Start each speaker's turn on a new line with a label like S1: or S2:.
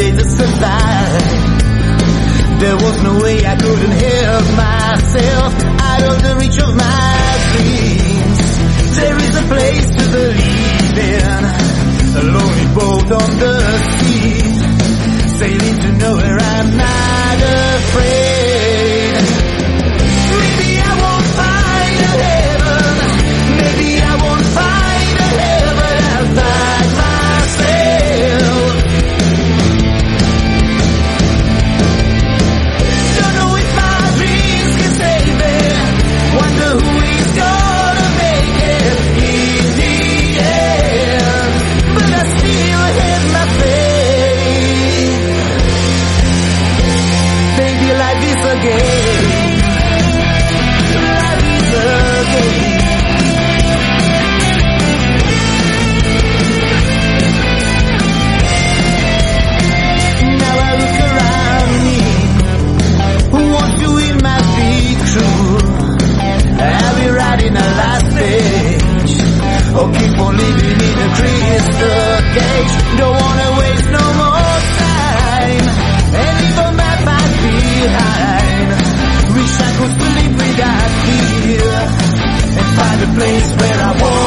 S1: day to survive. There was no way I couldn't help myself out of the reach of my dreams. There is a place to believe in, a lonely boat on the sea, sailing to nowhere, I'm not afraid. Maybe I won't find a heaven, maybe I won't find a heaven, I'll find myself. Don't know if my dreams can save me, wonder who is gonna make it in the end, but I still have my faith. Baby, life is a game, life is a game. Now I look around me, want to it might be true. I'll be riding a last stage, or keep on living in a crystal cage. Don't wanna waste no more time, and leave a map back behind. Wish I could sleep without fear, and find a place where I want